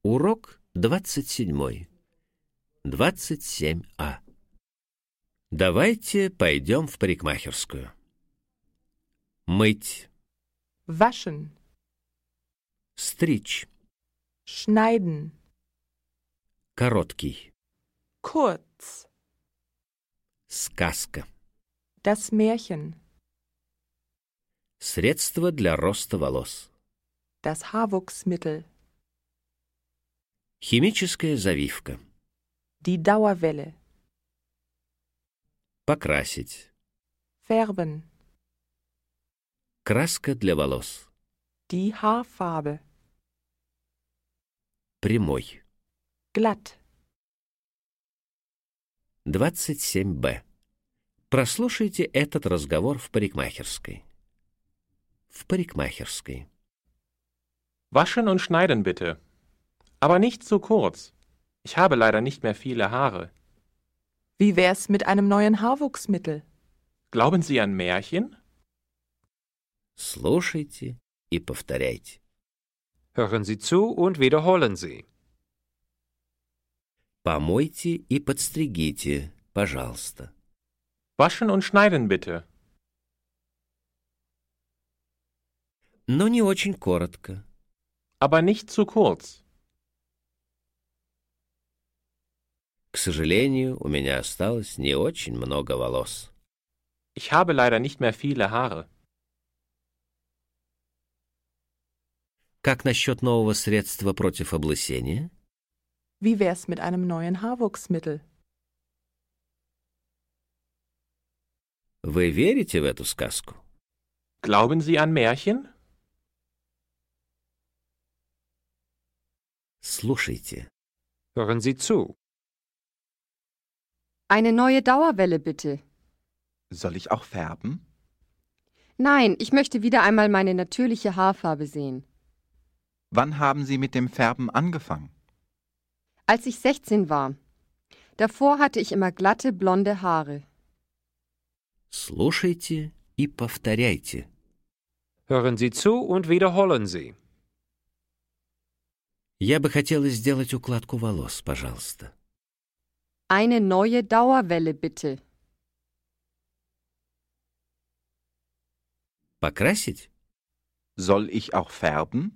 Урок 27. 27А. Давайте пойдем в парикмахерскую. Мыть. Waschen, Стричь. schneiden, Короткий. kurz, Сказка. das Märchen, Средство для роста волос. das Haarwuchsmittel, Химическая завивка. die Dauerwelle, Покрасить. färben, Краска для волос. die Haarfarbe, Прямой. glatt. 27Б. Прослушайте этот разговор в парикмахерской. В парикмахерской. Waschen und schneiden bitte. Aber nicht zu kurz. Ich habe leider nicht mehr viele Haare. Wie wär's mit einem neuen Haarwuchsmittel? Glauben Sie an Märchen? Слушайте и повторяйте. Hören Sie zu und wiederholen Sie. Помойте и подстригите, пожалуйста. Waschen und schneiden bitte. Но не очень коротко. Aber nicht zu kurz. К сожалению, у меня осталось не очень много волос. Ich habe leider nicht mehr viele Haare. Как насчет нового средства против облысения? Wie wär's mit einem neuen Haarwuchsmittel? Вы верите в эту сказку? Glauben Sie an Märchen? Слушайте. Hören Sie zu. Eine neue Dauerwelle bitte. Soll ich auch färben? Nein, ich möchte wieder einmal meine natürliche Haarfarbe sehen. Wann haben Sie mit dem Färben angefangen? Als ich 16 war. Davor hatte ich immer glatte, blonde Haare. Слушайте и повторяйте. Hören Sie zu und wiederholen Sie. Я бы хотела сделать укладку волос, пожалуйста. Eine neue Dauerwelle bitte. Покрасить? Soll ich auch färben?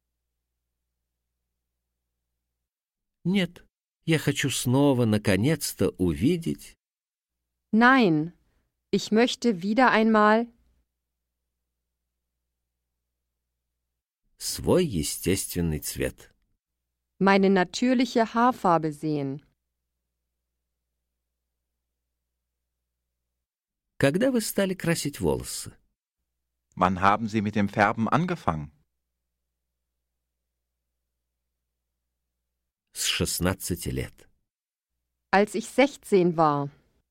Нет. Я хочу снова, наконец-то, увидеть Nein, ich möchte wieder einmal свой естественный цвет. meine natürliche Haarfarbe sehen. Когда вы stали красить волосы? Wann haben Sie mit dem Färben angefangen? С 16 лет. Als ich 16 war.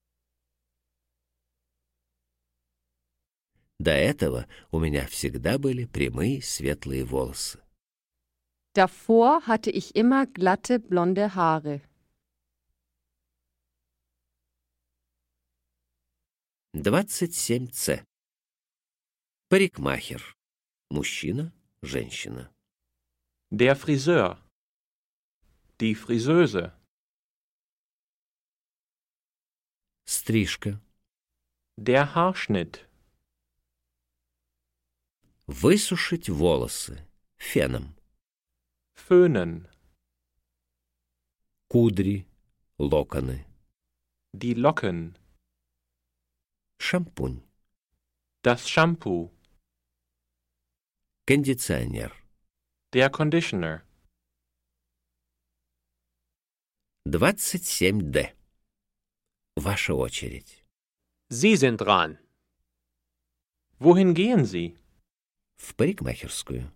До этого у меня всегда были прямые светлые волосы. Davor hatte ich immer glatte, blonde Haare. 27С. Парикмахер. Мужчина, женщина. Der Friseur. Die Friseuse. Стрижка. Der Haarschnitt. Высушить волосы. Феном. Föhnen. Кудри. Локоны. Die Locken. Шампунь. Das Shampoo. Кондиционер. Der Conditioner. 27Д. Ваша очередь. Sie sind dran. Wohin gehen Sie? В парикмахерскую.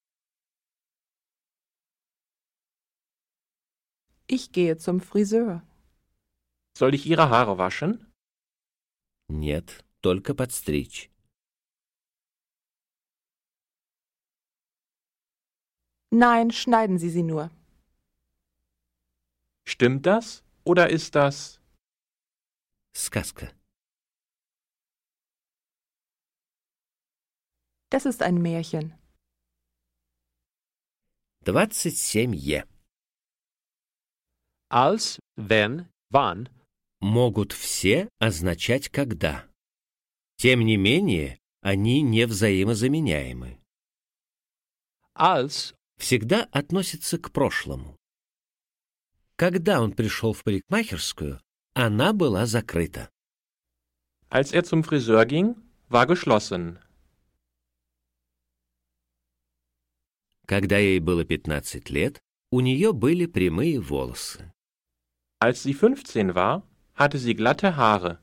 Ich gehe zum Friseur. Soll ich Ihre Haare waschen? Нет, только подстричь. Nein, schneiden Sie sie nur. Stimmt das oder ist das? Сказка. Das ist ein Märchen. 27Е. Als, wenn, wann могут все означать «когда». Тем не менее, они не взаимозаменяемы. als Всегда относятся к прошлому. Когда он пришел в парикмахерскую, она была закрыта. Als zum Friseur ging, war geschlossen. Когда ей было 15 лет, у нее были прямые волосы. Als sie 15 war, hatte sie glatte Haare.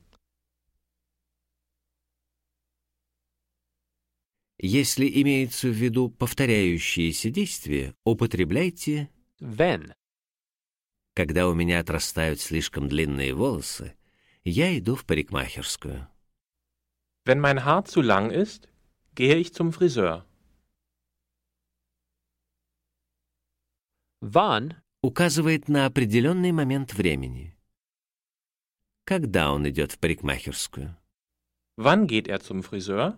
Если имеется в виду повторяющиеся действия, употребляйте wenn. «Когда у меня отрастают слишком длинные волосы, я иду в парикмахерскую». Wenn mein Haar zu lang ist, gehe ich zum Friseur. Wann Указывает на определенный момент времени. Когда он идет в парикмахерскую? Wann geht zum Friseur?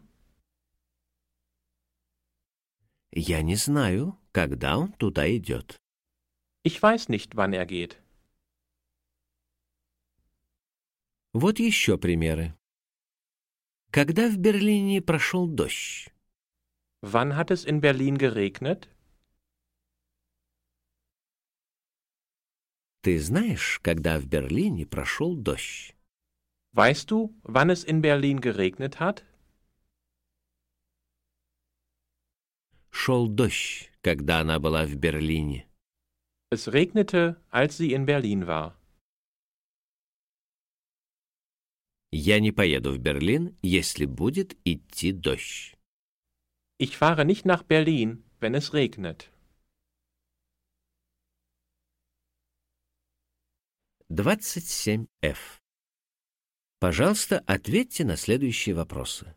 Я не знаю, когда он туда идет. Ich weiß nicht, wann geht. Вот еще примеры. Когда в Берлине прошел дождь? Wann hat es in Berlin geregnet? Ты знаешь, когда в Берлине прошел дождь? Weißt du, wann es in Berlin geregnet hat? Шел дождь, когда она была в Берлине. Es regnete, als sie in Berlin war. Я не поеду в Берлин, если будет идти дождь. Ich fahre nicht nach Berlin, wenn es regnet. 27F. Пожалуйста, ответьте на следующие вопросы.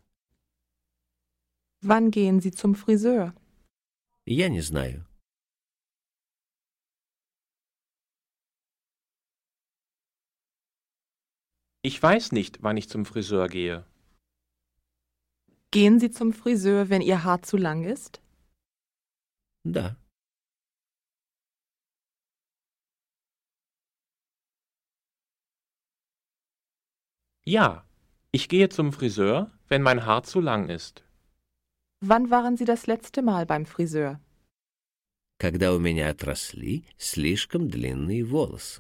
Wann gehen Sie zum Friseur? Я не знаю. Ich weiß nicht, wann ich zum Friseur gehe. Gehen Sie zum Friseur, wenn Ihr Haar zu lang ist? Да. Ja, ich gehe zum Friseur, wenn mein Haar zu lang ist. Wann waren Sie das letzte Mal beim Friseur? Когда у меня отросли слишком длинные волосы.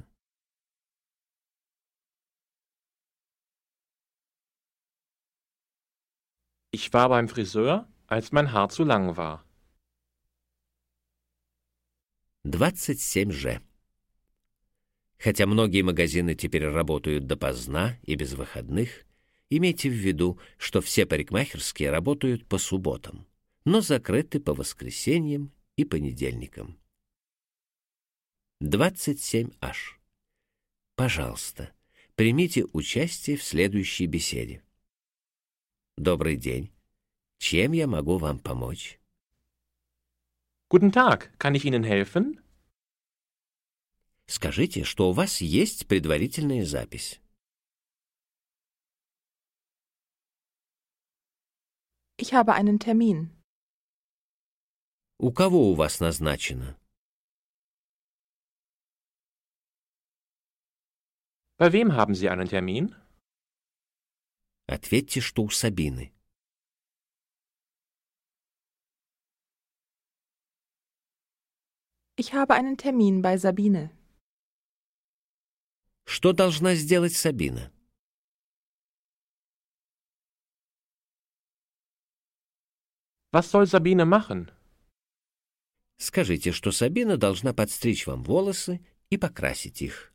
Ich war beim Friseur, als mein Haar zu lang war. 27Ж. Хотя многие магазины теперь работают допоздна и без выходных, имейте в виду, что все парикмахерские работают по субботам, но закрыты по воскресеньям и понедельникам. 27H. Пожалуйста, примите участие в следующей беседе. Добрый день. Чем я могу вам помочь? Guten Tag, kann ich Ihnen helfen? Скажите, что у вас есть предварительная запись. Ich habe einen Termin. У кого у вас назначено? Bei wem haben Sie einen Termin? Ответьте, что у Сабины. Ich habe einen Termin bei Sabine. Что должна сделать Сабина? Was soll Sabine machen? Скажите, что Сабина должна подстричь вам волосы и покрасить их.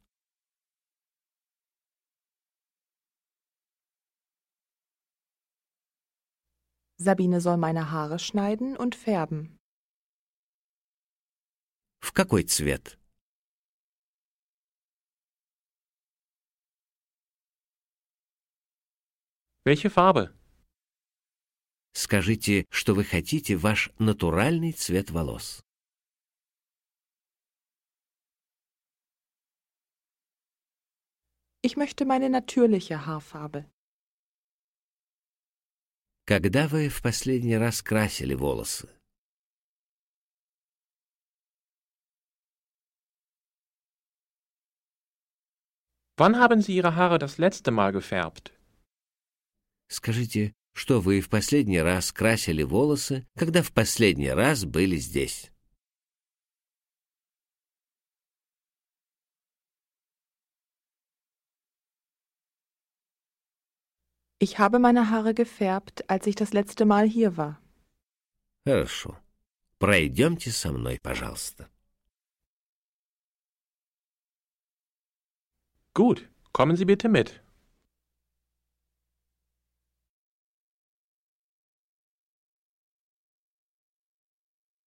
Sabine soll meine Haare schneiden und färben. В какой цвет? Welche Farbe? Скажите, что вы хотите ваш натуральный цвет волос. Ich möchte meine natürliche Haarfarbe. Когда вы в последний раз красили волосы? Wann haben Sie Ihre Haare das letzte Mal gefärbt? Скажите, что вы в последний раз красили волосы, когда в последний раз были здесь? Ich habe meine Haare gefärbt, als ich das letzte Mal hier war. Хорошо. Пройдемте со мной, пожалуйста. Gut, kommen Sie bitte mit.